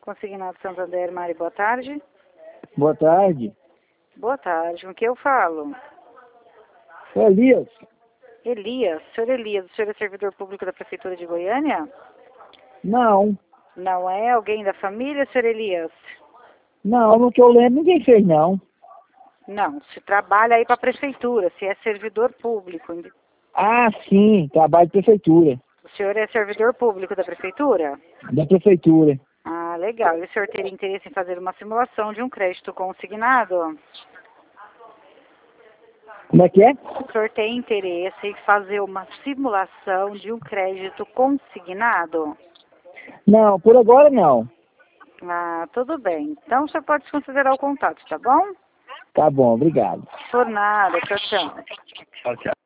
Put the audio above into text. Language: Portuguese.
Consignado Santander, Mari, boa tarde. Boa tarde. Boa tarde, com que eu falo? É Elias. Elias, o senhor é servidor público da Prefeitura de Goiânia? Não. Não é alguém da família, senhor Elias? Não, no que eu lembro ninguém fez não. Não, se trabalha aí para a Prefeitura, se é servidor público. Ah, sim, trabalho de prefeitura. O senhor é servidor público da Prefeitura? Da prefeitura. Ah, legal. E o senhor teria interesse em fazer uma simulação de um crédito consignado? Como é que é? O senhor tem interesse em fazer uma simulação de um crédito consignado? Não, por agora não. Ah, tudo bem. Então, o senhor pode desconsiderar o contato, tá bom? Tá bom, obrigado. Por nada. Tchau, tchau. Tchau, tchau.